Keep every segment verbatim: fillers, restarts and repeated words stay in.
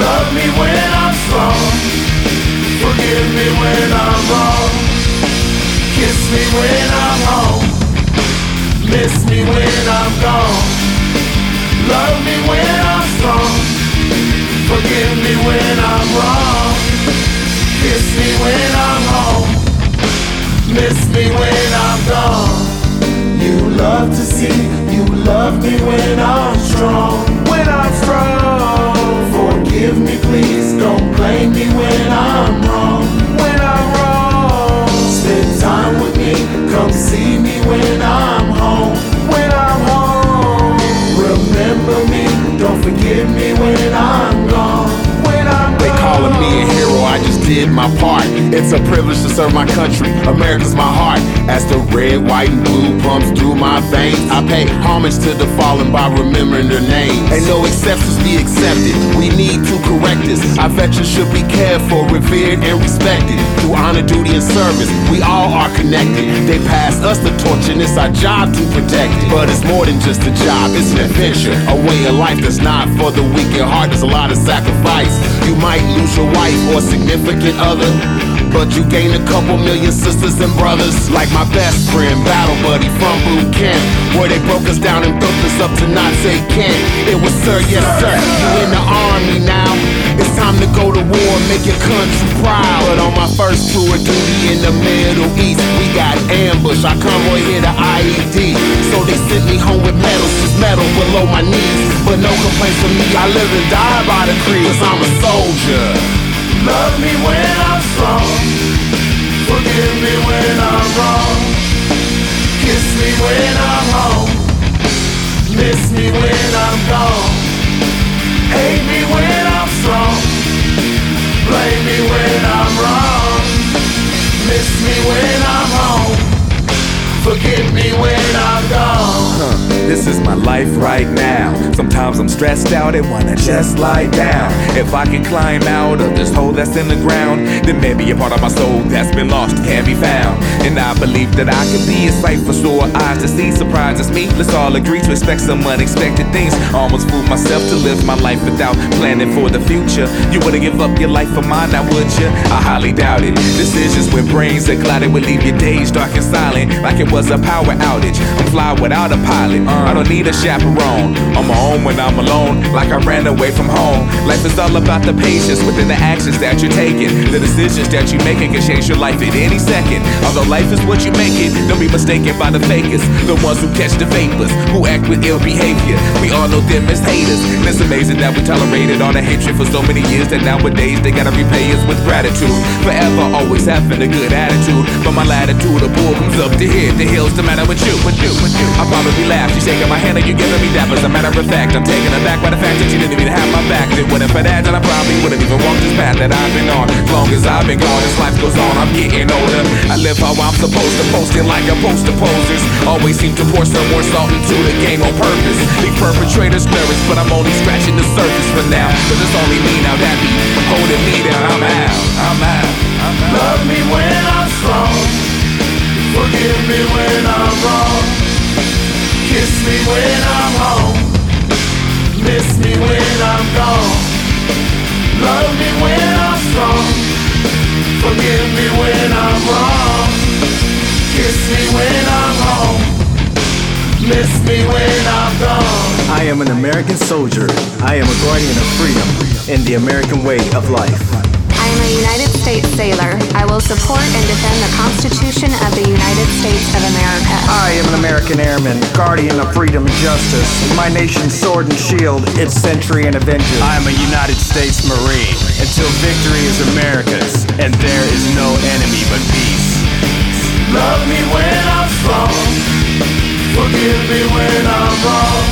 Love me when I'm strong, forgive me when I'm wrong, kiss me when I'm home, miss me when I'm gone. Love me when I'm strong, forgive me when I'm wrong, kiss me when I'm home, miss me when I'm gone. You love to see, you love me when I'm strong, when I'm strong. Forgive me please, don't blame me when I'm wrong, when I'm wrong. Spend time with me, come see me when I'm home, when I'm home. Remember me, don't forget me when I'm gone, when I'm gone. They calling me a hero, I just did my part. It's a privilege to serve my country, America's my heart. As the red, white, and blue pumps through my veins, I pay homage to the fallen by remembering their names. Ain't no exceptions be accepted, we need to correct this. Our veterans should be cared for, revered, and respected. Through honor, duty, and service, we all are connected. They passed us the torch and it's our job to protect it. But it's more than just a job, it's an adventure, a way of life that's not for the weak at heart. There's a lot of sacrifice. You might lose your wife or significant other, but you gain a couple million sisters and brothers. Like my best friend, battle buddy from boot camp, where they broke us down and built us up to not say can't. It was sir, yes sir, you in the army now. It's time to go to war, make your country proud. But on my first tour of duty in the Middle East, we got ambushed, our convoy hit a I E D. So they sent me home with medals, just metal below my knees. But no complaints from me, I live and die by the creed, cause I'm a soldier. Love me when I'm strong, forgive me when I'm wrong, kiss me when I'm home, miss me when I'm gone. Hate me when I'm strong, blame me when I'm wrong, miss me when I'm home, forgive me when I'm gone. Huh. This is my life right now. Sometimes I'm stressed out and wanna just lie down. If I can climb out of this hole that's in the ground, then maybe a part of my soul that's been lost can be found. And I believe that I can be a sight for sore eyes to see. Surprises me, let's all agree to expect some unexpected things. Almost fooled myself to live my life without planning for the future. You wouldn't give up your life for mine, now would you? I highly doubt it. Decisions with brains that clouded would leave your days dark and silent, like it was a power outage. I'm fly without a pilot, I don't need a chaperone. On my own when I'm alone, like I ran away from home. Life is all about the patience within the actions that you're taking. The decisions that you're making can change your life at any second. Although life is what you make it, don't be mistaken by the fakers, the ones who catch the vapors, who act with ill behavior. We all know them as haters, and it's amazing that we tolerated all the hatred for so many years that nowadays they gotta repay us with gratitude. Forever always having a good attitude, but my latitude, the bull comes up to here. The hill's the matter with you, with you, with you. I probably laugh, you shaking my hand and you giving me dap. As a matter of fact, I'm taken aback by the fact that you didn't even have my back. If it wasn't for that, then I probably wouldn't even walk this path that I've been on. As long as I've been gone, as life goes on, I'm getting older. I live how I'm supposed to, posting like a poster posers. Always seem to pour some more salt into the game on purpose. These perpetrators flourish, but I'm only scratching the surface for now. Cause it's only me now that be holding me down. I'm out, I'm out, I'm out. Love me when I'm strong, forgive me when I'm wrong, kiss me when I'm home, miss me when I'm gone. Love me when I'm strong, forgive me when I'm wrong, kiss me when I'm home, miss me when I'm gone. I am an American soldier. I am a guardian of freedom in the American way of life. I am a United States sailor. I will support and defend the Constitution of the United States of America. I am an American airman, guardian of freedom and justice. My nation's sword and shield, its century and avenger. I am a United States Marine. Until victory is America's, and there is no enemy but peace. Love me when I'm strong, forgive me when I'm wrong,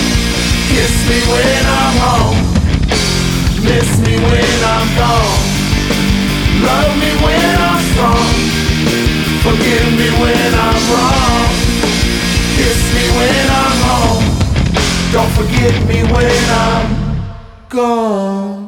kiss me when I'm home, miss me when I'm gone. Love me when I'm strong, forgive me when I'm wrong, kiss me when I'm home, don't forget me when I'm gone.